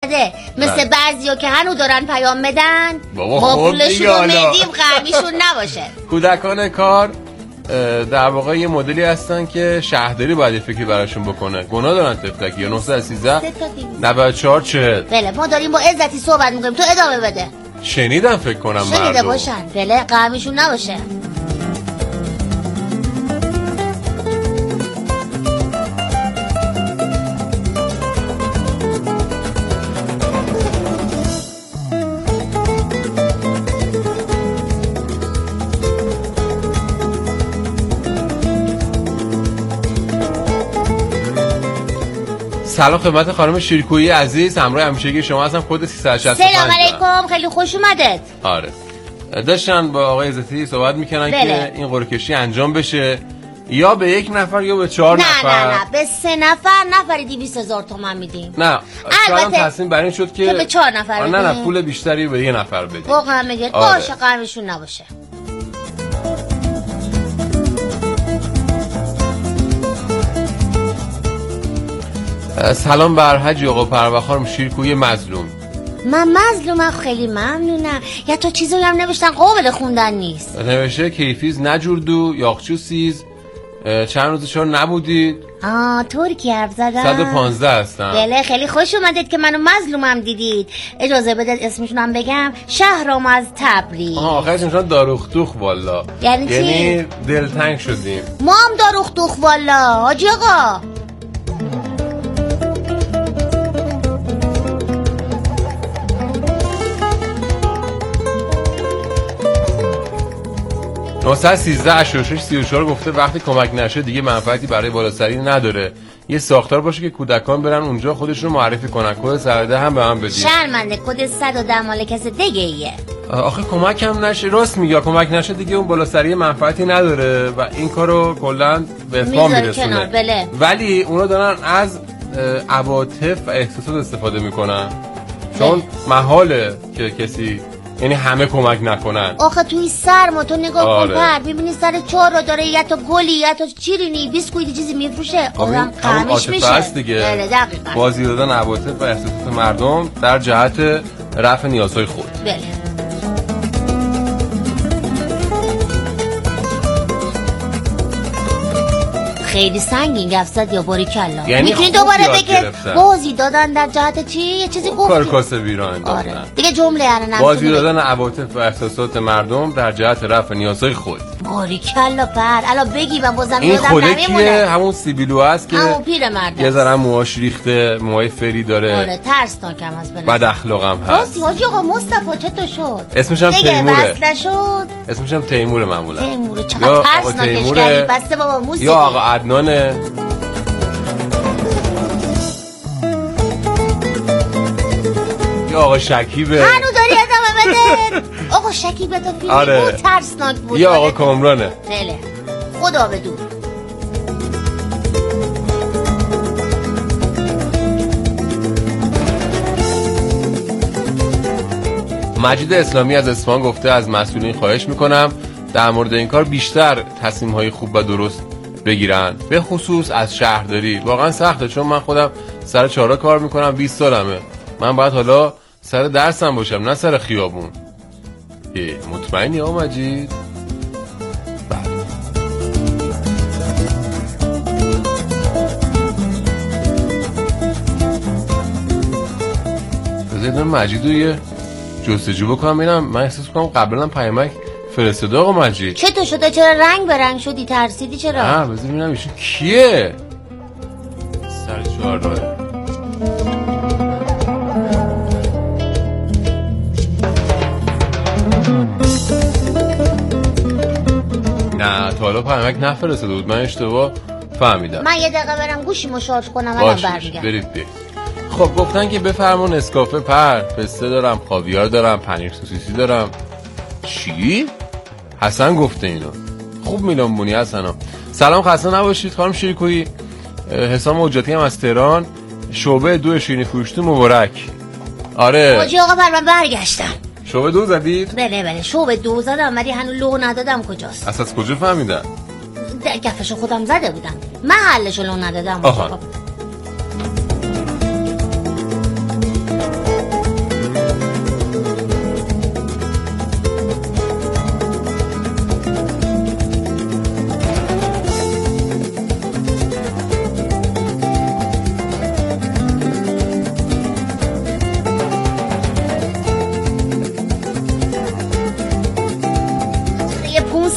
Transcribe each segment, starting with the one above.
مثل بعضیا که هنو دارن پیام بدن بابا پولشون رو میدیم غمیشون نباشه. کودکان کار در واقع یه مدلی هستن که شهرداری باید یه فکری براشون بکنه. گناه دارن تفلکی یا 913 94 40. بله ما داریم با عزتی صحبت میکنیم، تو ادامه بده. شنیدم فکر کنم مردم شنیده باشن. بله غمیشون نباشه. سلام خدمت خانم شیرکویی عزیز، همراه همیشگی شما هستم. کد 365. سلام علیکم، خیلی خوش اومدید. آره داشتن با آقای عزتی صحبت میکنن که این قرعه کشی انجام بشه یا به یک نفر یا به 4 نفر. نه به 3 نفر، نفری 200,000 تومان میدیم. نه البته تصمیم بر این شد که به 4 نفر بدیم. نه پول بیشتری به 1 نفر بدیم. واقعا میگه باشه قرمشون نباشه. سلام بر حج آقا پروا خانم شیرکویی مظلوم. من مظلومم، خیلی ممنونم. یا تو چیزایی هم نوشتن قابل خوندن نیست. نوشته کیفیز نجوردو یاقچو سیز چند روز شما نبودید. ترکی حرف زدم. 115 هستم. بله خیلی خوش اومدید که منو مظلومم دیدید. اجازه بدید اسمشون هم بگم، شهرام از تبریز. آخرش نشان داروختوخ والا. یعنی دلتنگ شدیم. ما هم داروختوخ والا حاجی آقا. نوصد 13 گفته وقتی کمک نشه دیگه منفعتی برای بالاسری نداره. یه ساختار باشه که کودکان برن اونجا خودشون رو معرفی کنن. کد سرده هم به من بدید. شرمنده کد 110 مال کس دیگه ایه. آخه کمک هم نشه. راست میگه کمک نشه دیگه اون بالاسری منفعتی نداره و این کارو کلا به اتمام میرسونه. بله. ولی اونا دارن از عواطف و احساسات استفاده میکنن. چون محاله که کسی یعنی همه کمک نکنن. آخه توی سرما تو نگاه کن پر ببینی سر چهار رو داره یا تا گلی یا تا چیرینی بیسکویت چیزی میفروشه آدم قهمش میشه دیگه. دقیقاً بازی دادن عواطف و احساسات مردم در جهت رفع نیازهای خود. بله خیلی سنگین گفت زد یا باریکلا. یعنی میتونی دوباره بگید بازی دادن در جهت چی؟ یه چیزی گفتی؟ کارکاس ویران دادن. آره. دیگه جمله نمیتونی. بازی دادن عواطف و احساسات مردم در جهت رفع نیازهای خود. باریکلا پر الان بگی من بازم این خوده کیه؟ همون سیبیلو هست که همون پیر مرد یه ذره موهاش ریخته، موهای فری داره. آره ترسناکم از بنظر. بد اخلاقم هست. راستی حاجی آقا مصطفی چطور شد؟ اسمش هم تیموره. دیگه شد. اسمش هم تیموره معمولا. تیموره چقدر ترسناکش کردی بسته بابا موسی. یا آقا عدنانه. یا آقا شکیبه. هنو داری ادامه بده. آقا شکیبه تا فیلمی بود ترسناک بود. یا آقا کامرانه. بله خدا بدون. مجید اسلامی از اصفهان گفته از مسئولین خواهش میکنم در مورد این کار بیشتر تصمیم‌های خوب و درست بگیرن، به خصوص از شهرداری. واقعا سخته چون من خودم سر چهارراه کار میکنم 20 سالمه. من باید حالا سر درسم باشم نه سر خیابون. مطمئنی آقا مجید؟ بله. بذارید مجید رو یه جستجو بکنم ببینم. من احساس کنم قبلا پیامک فرستاده آقا مجید. چطور شده؟ چرا رنگ به رنگ شدی؟ ترسیدی چرا؟ بذار ببینم ایشون کیه؟ سر چهارراه. نه تا حالا پیامک نفرستاده بود، من اشتباه فهمیدم. من یه دقیقه برم گوشیمو شارژ کنم الان برمیگردم. برید. خب گفتن که بفرمون اسکافه پر، پسته دارم، خاویار دارم، پنیر سوسیسی دارم. چی؟ حسن گفته اینو. خوب میلان بونی حسنا. سلام خسته نباشید خانم شیرکویی. حسام حجتی هم از تهران، شعبه 2 شیرینی فروشی مبارک. آره حاجی آقا من برگشتم. شعبه 2 زدید؟ بله شعبه 2 زدم ولی هنوز لو ندادم. کجاست؟ از کجا فهمیدن؟ گفشو خودم زده بودم، محلشو لو ندادم.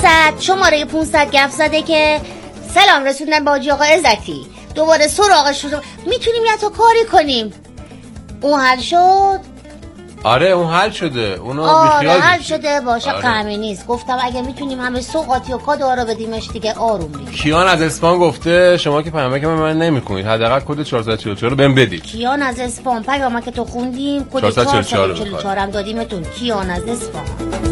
شماره 500 گپ زده که سلام رسوندن با حاجی آقا عزتی، دوباره سراغش شد. میتونیم یه تا کاری کنیم؟ اون حل شد؟ آره اون حل شده، اونو آره حل شده باشه. غمی نیست. گفتم اگه میتونیم همه سوغاتی و کادوها بدیمش دیگه آروم بگیم. کیان از اسپان گفته شما که پیامک من نمیخونید، حداقل کد 444 رو بهم بدید. کیان از اسپان پیامک تو خوندیم، کد 444 هم دادیمتون. کیان از اسپان.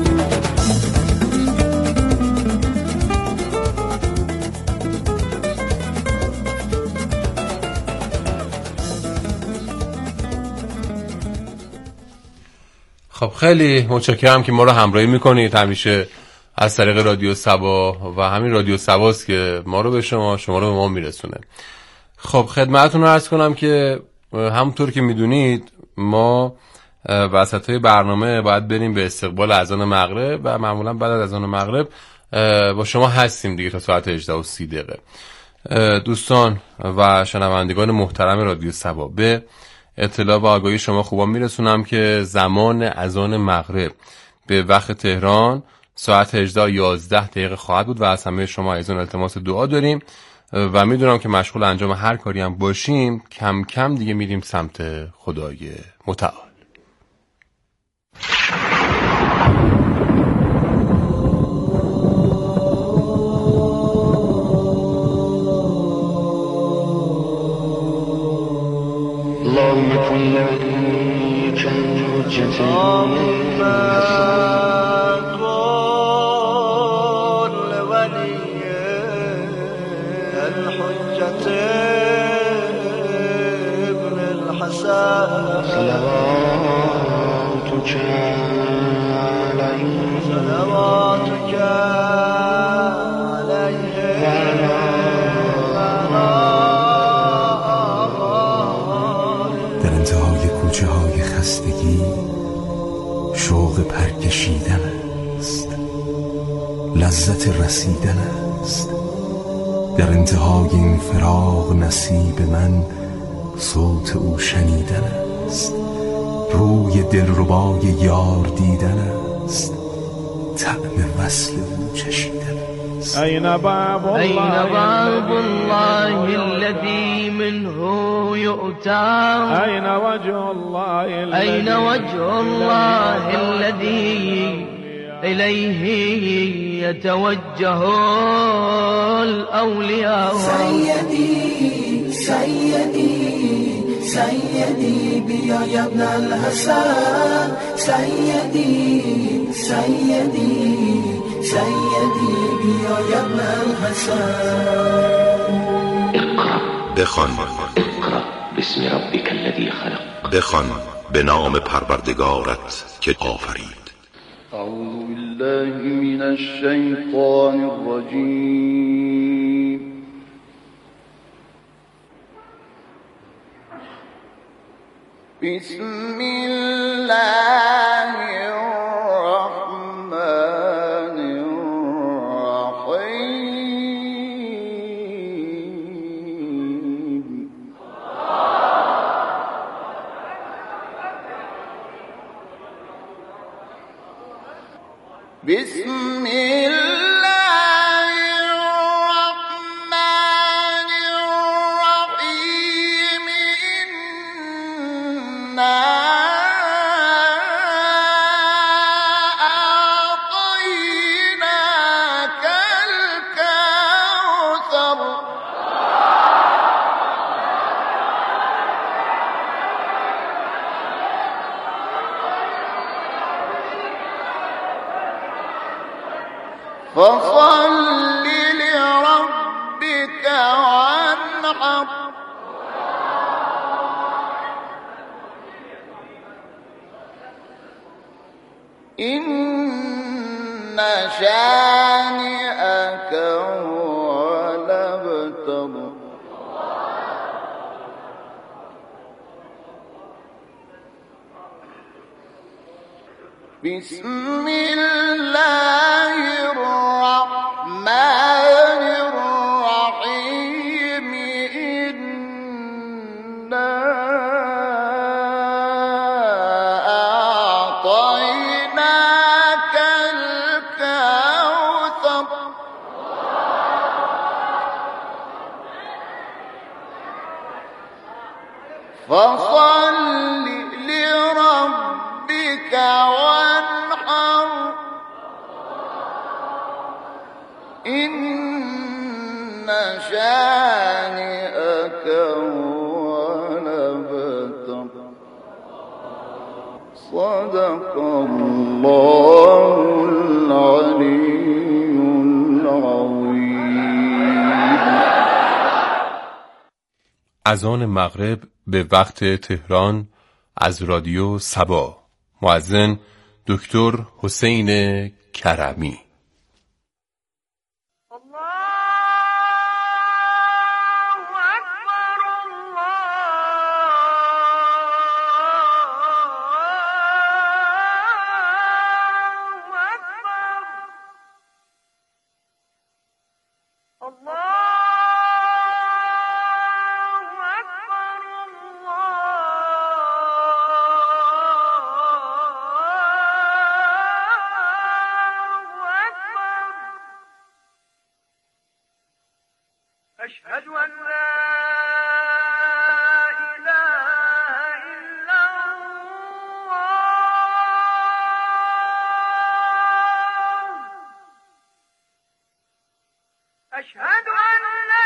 خب خیلی متشکرم که ما رو همراهی میکنید همیشه از طریق رادیو سبا و همین رادیو سباست که ما رو به شما رو به ما میرسونه. خب خدمتتون رو عرض کنم که همونطور که میدونید ما وسطای برنامه باید بریم به استقبال اذان مغرب و معمولا بعد از اذان مغرب با شما هستیم دیگه تا ساعت 18:30. دوستان و شنوندگان محترم رادیو سبا، به اطلاع و آگاهی شما خوبا میرسونم که زمان اذان مغرب به وقت تهران ساعت 18:11 خواهد بود و از همه شما ایزون التماس دعا داریم و میدونم که مشغول انجام هر کاری هم باشیم کم کم دیگه میریم سمت خدای متعال. اللهم كن لي كالحجة ابن الحسن صلواتك در انتهای کوچه های خستگی شوق پرکشیدن است، لذت رسیدن است. در انتهای این فراق نصیب من صوت او شنیدن است، روی دلربای یار دیدن است، طعم وصل او چشیدن است. أين باب الله الذي منه يؤتى أين وجه الله الذي إليه يتوجه الأولياء. سيدي بيا يا ابن الحسن، سيدي بيا يا ابن الحسن. بخوان. اقرأ باسم ربك الذي خلق. بخوان به نام پروردگارت که آفرید. اعوذ بالله من الشیطان الرجیم. بسم الله الرحمن الرحیم. بسم الله الرحمن الرحيم. إنا أعطيناك الكوثر. فصل لربك وانحر. إن شانئك هو الأبتر. بسم الله الرحمن الرحيم. إنا أعطيناك الكوثر. فصل لربك وانحر إن شانئك هو الأبتر صدق الله العلي العظيم. اذان مغرب به وقت تهران از رادیو صبا. مؤذن دکتر حسین کرمی. أشهد أن لا إله إلا الله أشهد أن لا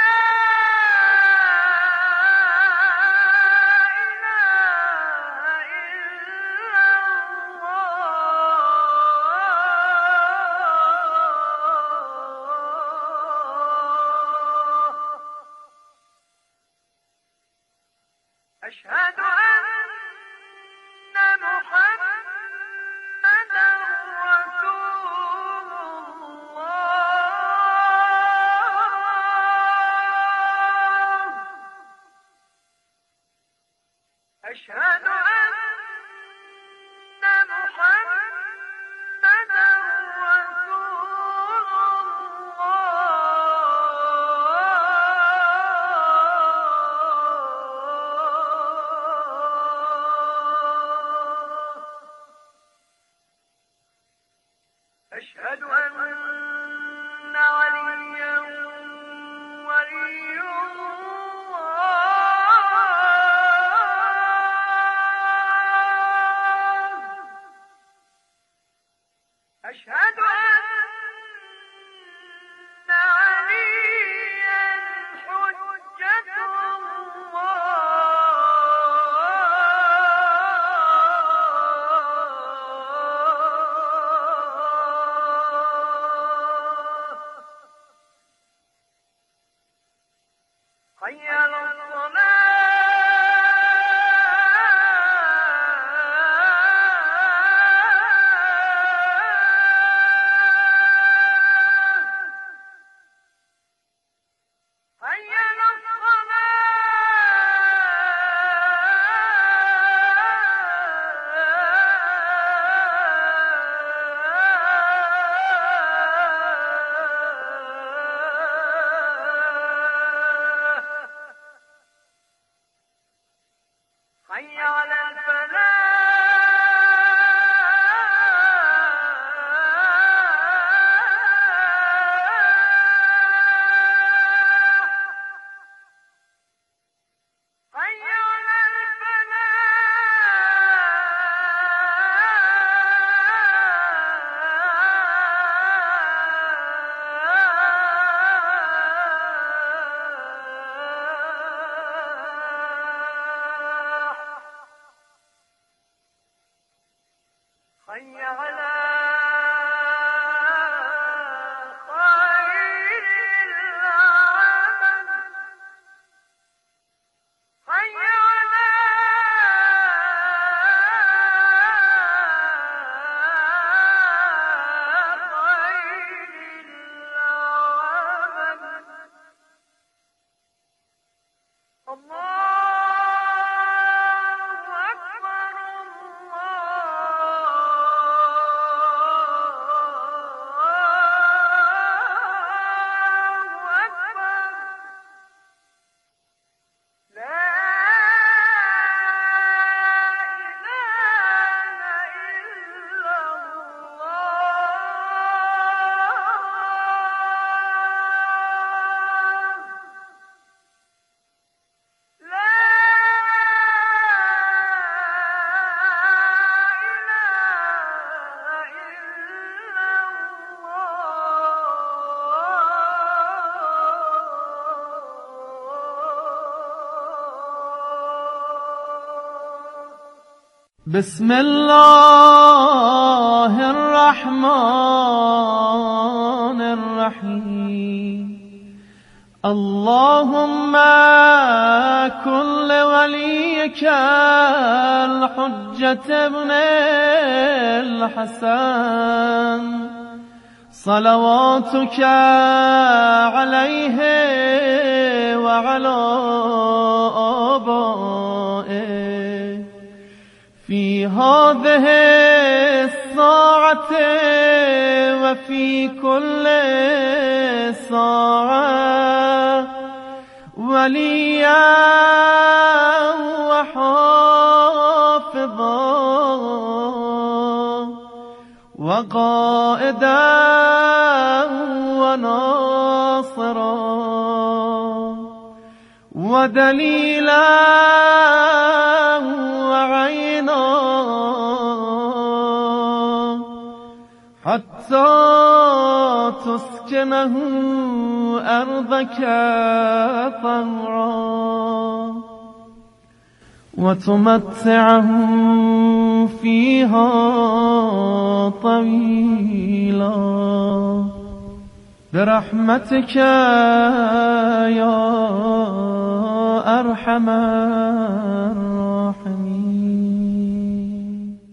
أشهد أن محمدا رسول الله أشهد أن محمدا رسول أشهد أن عليا ولي الله أشهد أن عليا حجة حي على الصلاة حي على حي على الفلاح حي على الفلاح حي على خير العمل حي على خير العمل الله أكبر الله بسم الله الرحمن الرحیم اللهم كن لوليك الحجة ابن الحسن صلواتك عليه وعلى آبائه في هذه الساعة وفي كل ساعة وليا وحافظا وقائدا وناصرا ودليلا وعينا حتى تسكنه أرضك طوعا وتمتعه فيها طويلا برحمتك يا أرحم الراحمين.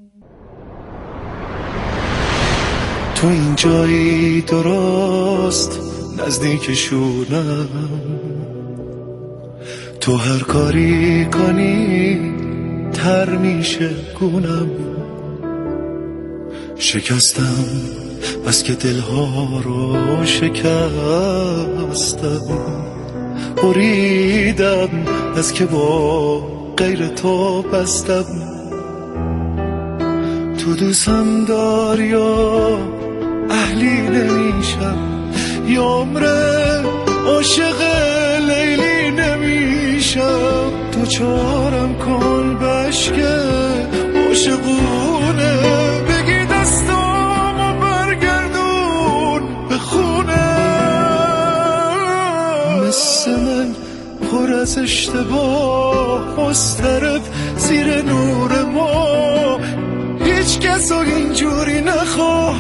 تو این جایی درست نزدیک شونم، تو هر کاری کنی تر میشه گونم، شکستم بس که دلها رو شکستم، بریدم از که با غیر تو بستم، تو دوستم داری یا اهلی نمیشم، یا عمره عاشق لیلی نمیشم، تو چارم کن بشکه عاشقونه، بگی دستامو برگردون به خونه، مثل من پر از اشتباه مضطرب زیر نور ما، هیچ کس اینجوری نخواه،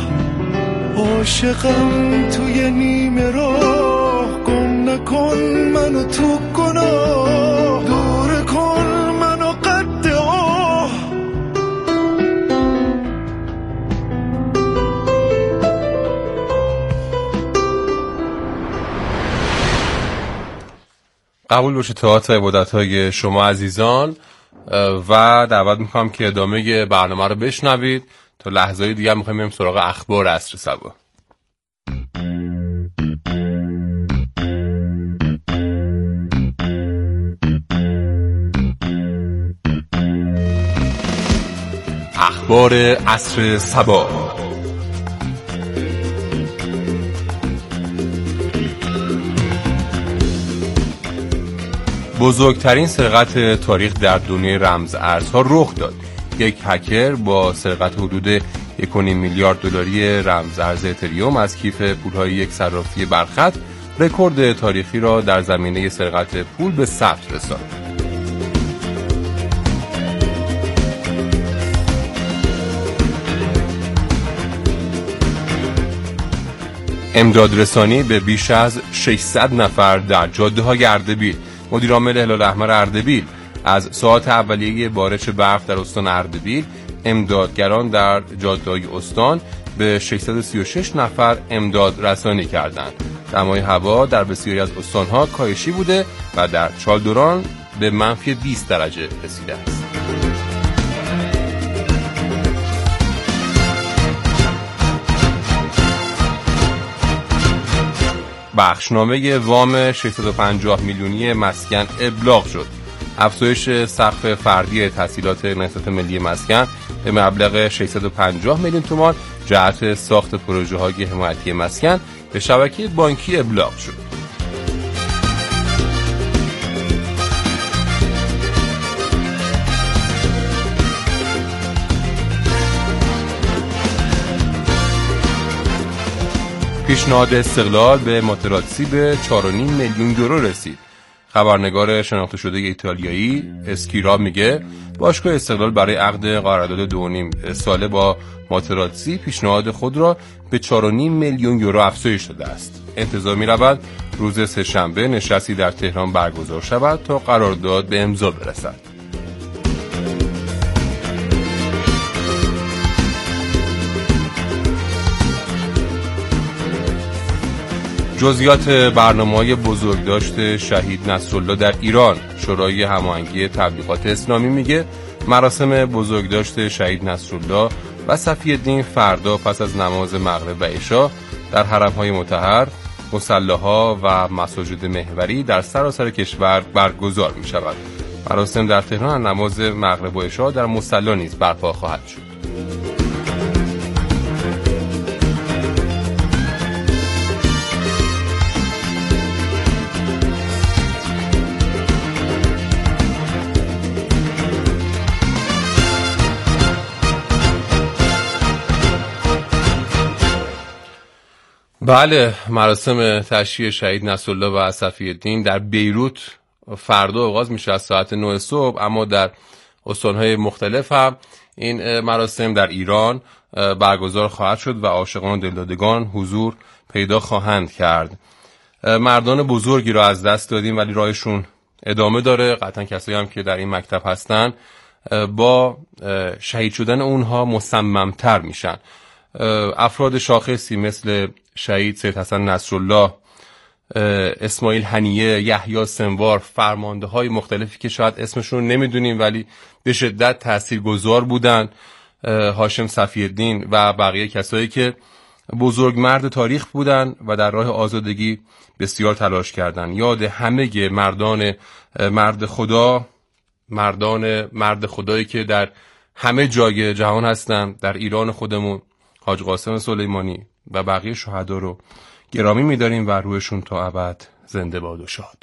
عاشقم توی نیمه راه، گم نکن منو تو گناه، دور کن منو قد آه. قبول باشه طاعت و عبادت‌های شما عزیزان و دعوت میکنم که ادامه برنامه رو بشنوید. تا لحظه‌های دیگه میخوایم بریم سراغ اخبار عصر صبح. اخبار عصر صبح. بزرگترین سرقت تاریخ در دنیای رمز ارزها رخ داد. یک هکر با سرقت حدود 1.5 میلیارد دلاری رمز ارز اتریوم از کیف پولهای یک صرافی برخط رکورد تاریخی را در زمینه سرقت پول به ثبت رساند. امدادرسانی به بیش از 600 نفر در جاده‌های اردبیل. مدیرعامل هلال احمر اردبیل از ساعات اولیه بارش برف در استان اردبیل امدادگران در جاده‌های استان به 636 نفر امداد رسانی کردند. دمای هوا در بسیاری از استان‌ها کاهشی بوده و در چالدوران به منفی 20 درجه رسیده است. بخشنامه وام 650 میلیونی مسکن ابلاغ شد. افزایش سقف فردی تسهیلات نهضت ملی مسکن به مبلغ 650 میلیون تومان جهت ساخت پروژه‌های حمایتی مسکن به شبکه بانکی ابلاغ شد. پیشنهاد استقلال به ماتراتسی به 4.5 میلیون یورو رسید. خبرنگار شناخته شده ایتالیایی اسکیرا میگه باشگاه استقلال برای عقد قرارداد 2.5 ساله با ماتراتزی پیشنهاد خود را به 4.5 میلیون یورو افزایش داده است. انتظار می‌رود روز سه‌شنبه نشستی در تهران برگزار شود تا قرارداد به امضا برسد. جزئیات برنامه‌های بزرگداشت شهید نصرالله در ایران. شورای هماهنگی تبلیغات اسلامی میگه مراسم بزرگداشت شهید نصرالله و صفی الدین فردا پس از نماز مغرب و عشا در حرم‌های مطهر، مصلاها و مساجد محوری در سراسر کشور برگزار می‌شود. مراسم در تهران نماز مغرب و عشا در مصلا نیز برپا خواهد شد. بله، مراسم تشییع شهید نصرالله و صفی الدین در بیروت فردا آغاز میشه از ساعت 9 صبح، اما در استانهای مختلف هم این مراسم در ایران برگزار خواهد شد و عاشقان و دلدادگان حضور پیدا خواهند کرد. مردان بزرگی را از دست دادیم ولی راهشون ادامه داره. قطعا کسایی هم که در این مکتب هستن با شهید شدن اونها مصممتر میشن. افراد شاخصی مثل شهید سید حسن نصرالله، اسماعیل هنیه، یحیی سنوار، فرمانده های مختلفی که شاید اسمشون نمیدونیم ولی به شدت تاثیرگذار بودن، هاشم صفی الدین و بقیه کسایی که بزرگ مرد تاریخ بودن و در راه آزادگی بسیار تلاش کردند. یاد همه مرد خدایی که در همه جای جهان هستن، در ایران خودمون حاج قاسم سلیمانی و بقیه شهدا رو گرامی می‌داریم و روحشون تا ابد زنده باد و شاد.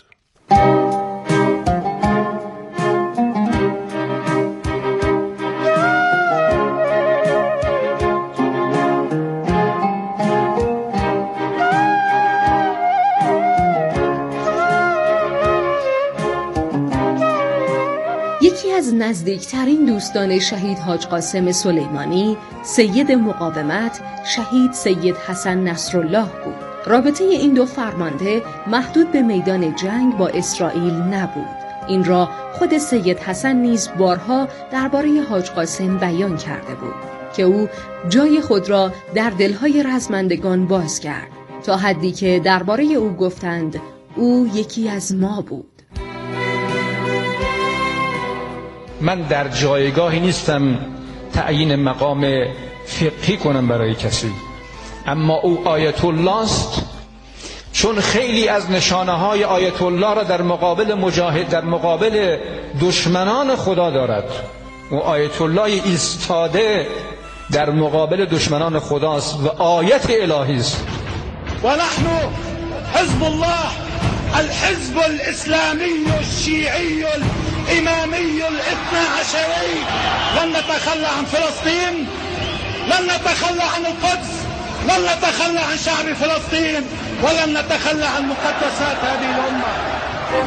یکی از نزدیکترین دوستان شهید حاج قاسم سلیمانی، سید مقاومت شهید سید حسن نصرالله بود. رابطه این دو فرمانده محدود به میدان جنگ با اسرائیل نبود. این را خود سید حسن نیز بارها درباره حاج قاسم بیان کرده بود که او جای خود را در دلهای رزمندگان باز کرد، تا حدی که درباره او گفتند او یکی از ما بود. من در جایگاهی نیستم تعیین مقام فقهی کنم برای کسی، اما او آیت الله است، چون خیلی از نشانه های آیت الله را در مقابل دشمنان خدا دارد. او آیت الله ایستاده در مقابل دشمنان خداست و آیت الهی است. و نحن حزب الله، الحزب الاسلامی الشیعی الامامی الاثنی عشری، لن نتخلى عن فلسطین، لن نتخلى عن القدس، لن نتخلى عن شعب فلسطين، ولن نتخلى عن مقدسات هذه الأمة.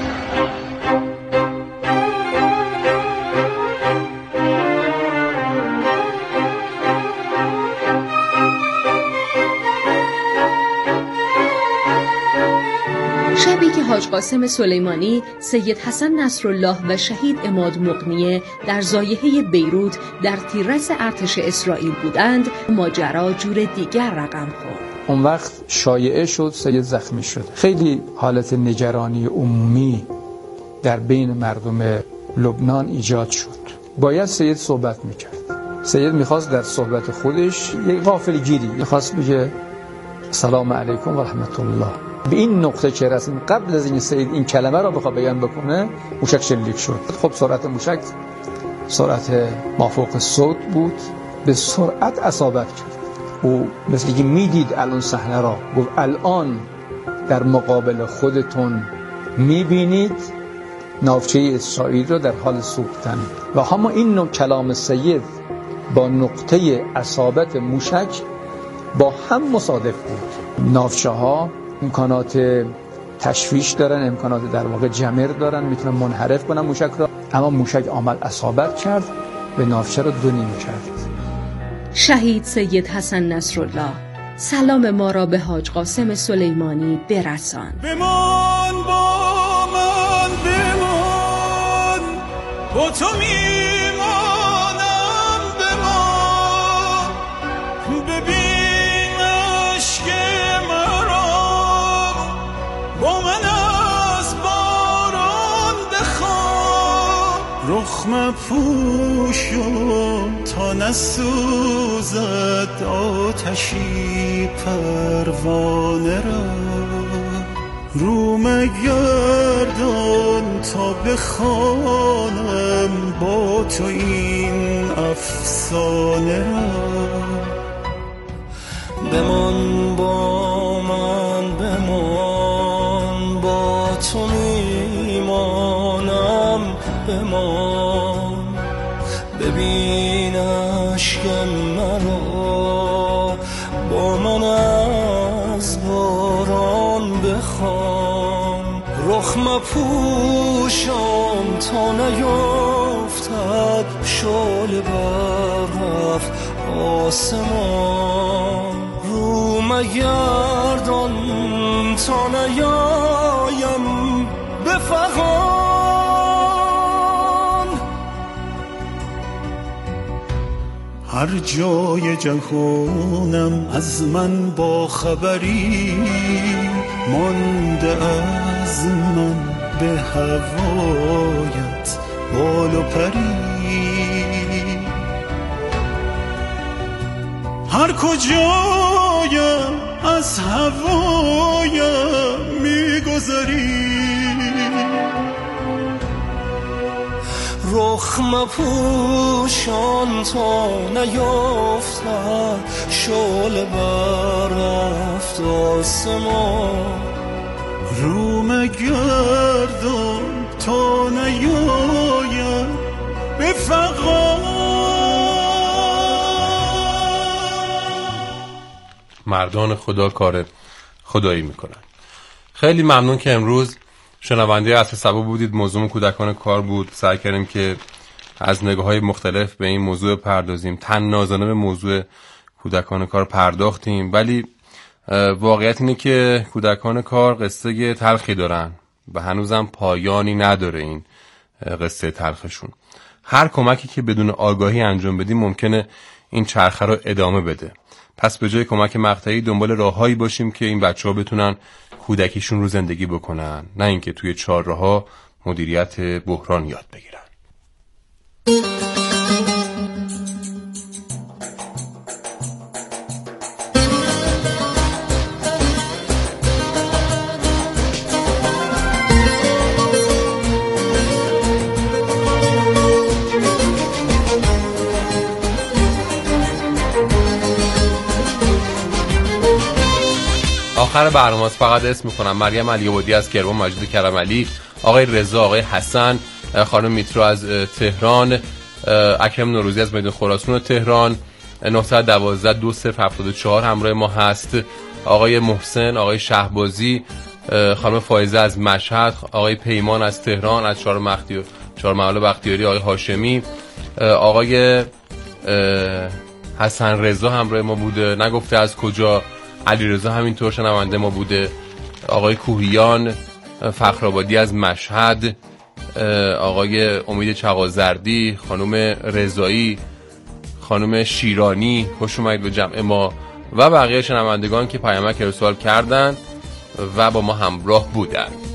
شبی که حاج قاسم سلیمانی، سید حسن نصرالله و شهید عماد مغنیه در ضایحه بیروت در تیررس ارتش اسرائیل بودند، ماجرا جور دیگر رقم خورد. اون وقت شایعه شد سید زخمی شد. خیلی حالت نگرانی عمومی در بین مردم لبنان ایجاد شد. باید سید صحبت میکرد. سید میخواست در صحبت خودش یک غافلگیری میخواست بگه سلام علیکم و رحمت الله. به این نقطه که رسید قبل از این سید این کلمه را بخواد بیان بکنه، موشک شلیک شد. خب سرعت موشک سرعت مافوق صوت بود، به سرعت اصابت کرد. او مثل که میدید الان صحنه را، گفت الان در مقابل خودتون میبینید ناوچه اسرائیل را در حال سوختن. و همه این نوع کلام سید با نقطه اصابت موشک با هم مصادف بود. ناوچه ها امکانات تشویش دارن، امکانات در واقع جمر دارن، میتونن منحرف کنن موشک را، اما موشک آمد اصابت کرد و نافچه را 2 نیم کرد. شهید سید حسن نصرالله، سلام ما را به حاج قاسم سلیمانی برسان. بمان با من، بمان با تو میمانم، بمان ببین عشق مرا، با من از باران بخواب، رخ مپوشم تا نسوزد آتشی پروانه را، رو مگردان تا بخوانم با تو این افسانه را. بمان با من، بمان با تو میمانم، بمان ببین عشق مرا، با من از باران بخوان، رخ مپوشم تا نیفتد شعله بررفت آسمان، رو مگردان تا نیایم به فغان. هر جای جهانم از من با خبری، مانده از من به هوایت بال و پری. هر کجایم از هوایم میگذری، رخ مپوشان تا نیفتد شعله بررفت آسمان، رو مگردان تا نیایم به فغان. مردان خدا کار خدایی میکنن. خیلی ممنون که امروز شنونده اصل سبا بودید. موضوع کودکان کار بود. سعی کردیم که از نگاه‌های مختلف به این موضوع پردازیم. طنازانه به موضوع کودکان کار پرداختیم، ولی واقعیت اینه که کودکان کار قصه تلخی دارن و هنوزم پایانی نداره این قصه تلخشون. هر کمکی که بدون آگاهی انجام بدیم ممکنه این چرخه رو ادامه بده. پس به جای کمک مقطعی دنبال راههایی باشیم که این بچه‌ها بتونن کودکیشون رو زندگی بکنن، نه اینکه توی چهارراه مدیریت بحران یاد بگیرن. آخر برنامه فقط اسم میکنم: مریم علی‌آبادی از کرمان، مجید کرمعلی، آقای رضا، آقای حسن، خانم میترا از تهران، اکرم نوروزی از میدان خراسان تهران، 912 2074 همراه ما هست، آقای محسن، آقای شهبازی، خانم فائزه از مشهد، آقای پیمان از تهران، از چهارمحال بختیاری، آقای هاشمی، آقای حسن رضا همراه ما بوده، نگفته از کجا. علیرضا همینطور شنونده ما بوده، آقای کوهیان، فخرآبادی از مشهد، آقای امید چغازردی، خانم رضایی، خانم شیرانی، خوش اومدید به جمع ما و بقیه شنوندگان که پیامک ارسال کردن و با ما همراه بودن.